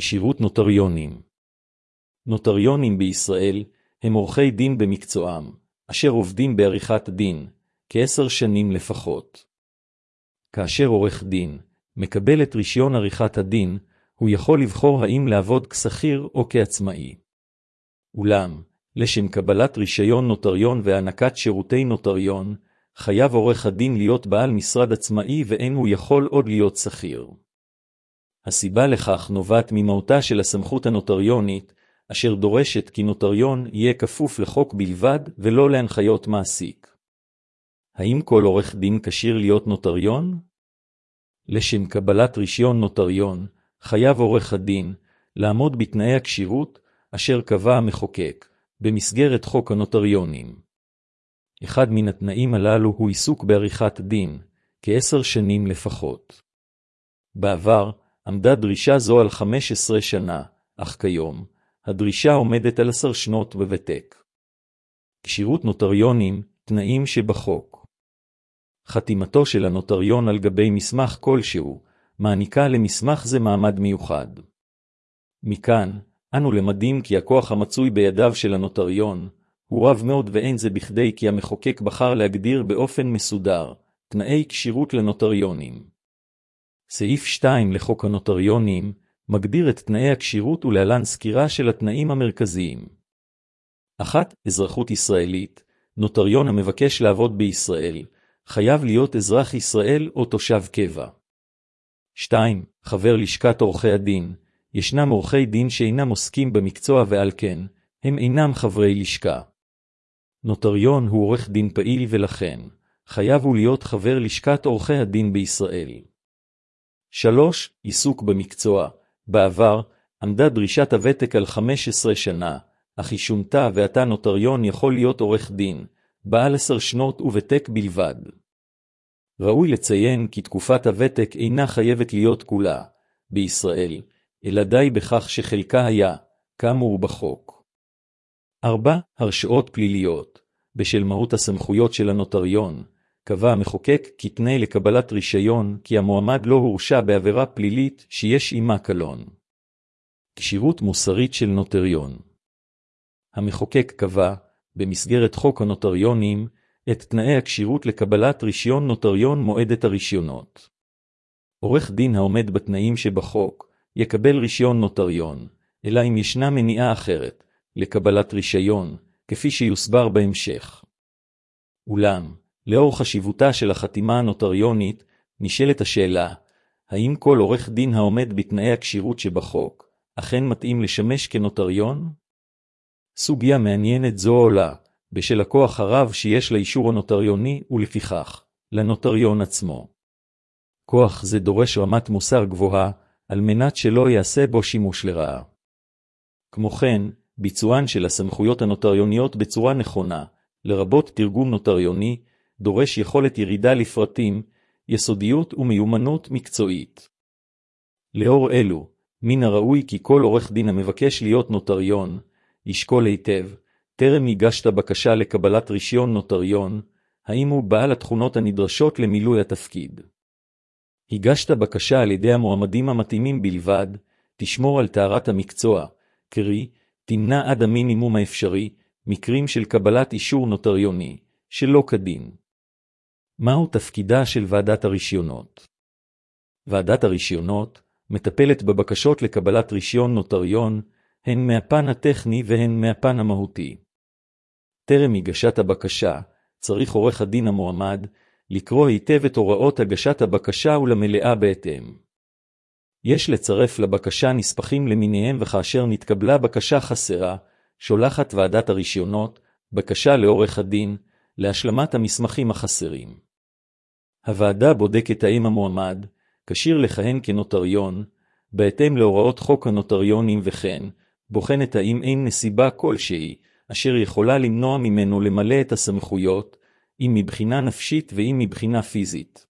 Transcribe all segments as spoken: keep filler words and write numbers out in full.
כשירות נוטריונים. נוטריונים בישראל הם עורכי דין במקצועם, אשר עובדים בעריכת דין, כעשר שנים לפחות. כאשר עורך דין מקבל את רישיון עריכת הדין, הוא יכול לבחור האם לעבוד כשכיר או כעצמאי. אולם, לשם קבלת רישיון נוטריון והענקת שירותי נוטריון, חייב עורך הדין להיות בעל משרד עצמאי ואין הוא יכול עוד להיות שכיר. הסיבה לכך נובעת ממהותה של הסמכות הנוטריונית, אשר דורשת כי נוטריון יהיה כפוף לחוק בלבד ולא להנחיות מעסיק. האם כל עורך דין כשיר להיות נוטריון? לשם קבלת רישיון נוטריון, חייב עורך הדין לעמוד בתנאי הכשירות אשר קבע המחוקק במסגרת חוק הנוטריונים. אחד מן התנאים הללו הוא עיסוק בעריכת דין, כעשר שנים לפחות. בעבר עמדה דרישה זו על חמש עשרה שנה, אך כיום הדרישה עומדת על עשר שנות בוותק. כשירות נוטריונים, תנאים שבחוק. חתימתו של הנוטריון על גבי מסמך כלשהו, מעניקה למסמך זה מעמד מיוחד. מכאן, אנו למדים כי הכוח המצוי בידיו של הנוטריון, הוא רב מאוד ואין זה בכדי כי המחוקק בחר להגדיר באופן מסודר, תנאי כשירות לנוטריונים. סעיף שתיים לחוק הנוטריונים, מגדיר את תנאי הכשירות ולהלן סקירה של התנאים המרכזיים. אחת. אזרחות ישראלית. נוטריון המבקש לעבוד בישראל, חייב להיות אזרח ישראל או תושב קבע. שתיים. חבר לשכת עורכי הדין. ישנם עורכי דין שאינם עוסקים במקצוע ועל כן, הם אינם חברי לשכה. נוטריון הוא עורך דין פעיל ולכן, חייב הוא להיות חבר לשכת עורכי הדין בישראל. שלוש. עיסוק במקצוע. בעבר, עמדה דרישת הוותק על חמש עשרה שנה, אך היא שונתה ועתה נוטריון יכול להיות עורך דין, בעל עשר שנות וותק בלבד. ראוי לציין כי תקופת הוותק אינה חייבת להיות כולה, בישראל, אלא די בכך שחלקה היה, כאמור בחוק. ארבע. הרשעות פליליות. בשל מהות הסמכויות של הנוטריון, קבע המחוקק כי תנאי לקבלת רישיון כי המועמד לא הורשע בעבירה פלילית שיש עמה קלון. כשירות מוסרית של נוטריון. המחוקק קבע, במסגרת חוק הנוטריונים, את תנאי הכשירות לקבלת רישיון נוטריון מועדת הרישיונות. עורך דין העומד בתנאים שבחוק, יקבל רישיון נוטריון, אלא אם ישנה מניעה אחרת, לקבלת רישיון, כפי שיוסבר בהמשך. אולם, לאור חשיבותה של החתימה הנוטריונית, נשאלת השאלה, האם כל עורך דין העומד בתנאי הכשירות שבחוק, אכן מתאים לשמש כנוטריון? סוגיה מעניינת זו עולה, בשל הכוח הרב שיש לאישור הנוטריוני ולפיכך, לנוטריון עצמו. כוח זה דורש רמת מוסר גבוהה, על מנת שלא יעשה בו שימוש לרעה. כמו כן, ביצוען של הסמכויות הנוטריוניות בצורה נכונה, לרבות תרגום נוטריוני, דורש יכולת ירידה לפרטים, יסודיות ומיומנות מקצועית. לאור אלו, מן הראוי כי כל עורך דין המבקש להיות נוטריון, ישקול היטב, טרם הגשת בקשה לקבלת רישיון נוטריון, האם הוא בעל התכונות הנדרשות למילוי התפקיד. הגשת בקשה על ידי המועמדים המתאימים בלבד, תשמור על טהרת המקצוע, קרי, תמנע עד המינימום האפשרי, מקרים של קבלת אישור נוטריוני, שלא כדין. מהו תפקידה של ועדת הרישיונות? ועדת הרישיונות מטפלת בבקשות לקבלת רישיון נוטריון, הן מהפן הטכני והן מהפן המהותי. טרם הגשת הבקשה, צריך עורך הדין המועמד, לקרוא היטב את הוראות הגשת הבקשה ולמלאה בהתאם. יש לצרף לבקשה נספחים למיניהם וכאשר נתקבלה בקשה חסרה, שולחת ועדת הרישיונות, בקשה לעורך הדין, להשלמת המסמכים החסרים. הוועדה בודקת האם המועמד, כשיר לכהן כנוטריון, בהתאם להוראות חוק הנוטריונים וכן, בוחנת האם אין נסיבה כלשהי, אשר יכולה למנוע ממנו למלא את הסמכויות, אם מבחינה נפשית ואם מבחינה פיזית.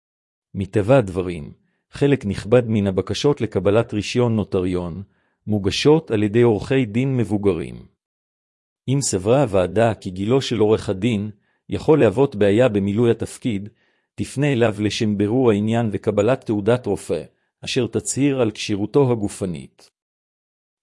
מטבע הדברים, חלק נכבד מן הבקשות לקבלת רישיון נוטריון, מוגשות על ידי עורכי דין מבוגרים. אם סברה הוועדה כי גילו של עורך הדין יכול להוות בעיה במילוי התפקיד, תפנה אליו לשם בירור העניין וקבלת תעודת רופא, אשר תצהיר על כשירותו הגופנית.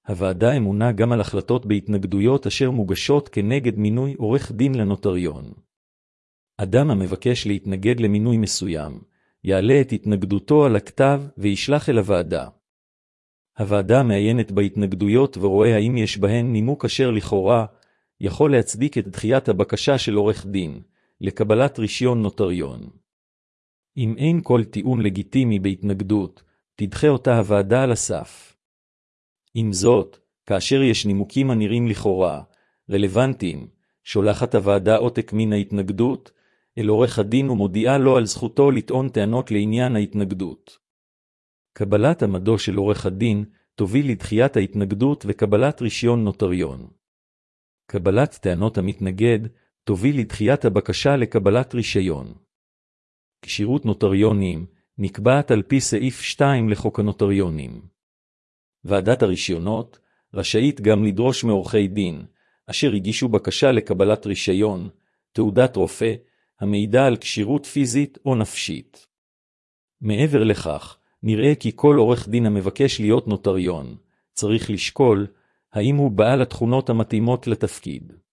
הוועדה אמונה גם על החלטות בהתנגדויות אשר מוגשות כנגד מינוי עורך דין לנוטריון. אדם המבקש להתנגד למינוי מסוים, יעלה את התנגדותו על הכתב וישלח אל הוועדה. הוועדה מעיינת בהתנגדויות ורואה האם יש בהן נימוק אשר לכאורה יכול להצדיק את דחיית הבקשה של עורך דין לקבלת רישיון נוטריון. אם אין כל טיעון לגיטימי בהתנגדות, תדחה אותה הוועדה על הסף. עם זאת, כאשר יש נימוקים הנראים לכאורה רלוונטיים, שולחת הוועדה עותק מן ההתנגדות אל עורך הדין ומודיעה לו על זכותו לטעון טענות לעניין ההתנגדות. קבלת עמדו של עורך הדין תוביל לדחיית ההתנגדות וקבלת רישיון נוטריון. קבלת טענות המתנגד תוביל לדחיית הבקשה לקבלת רישיון. כשירות נוטריונים נקבעת על פי סעיף שתיים לחוק הנוטריונים. ועדת הרישיונות רשאית גם לדרוש מעורכי דין, אשר הגישו בקשה לקבלת רישיון, תעודת רופא, המעידה על כשירות פיזית או נפשית. מעבר לכך, נראה כי כל עורך דין המבקש להיות נוטריון, צריך לשקול האם הוא בעל התכונות המתאימות לתפקיד.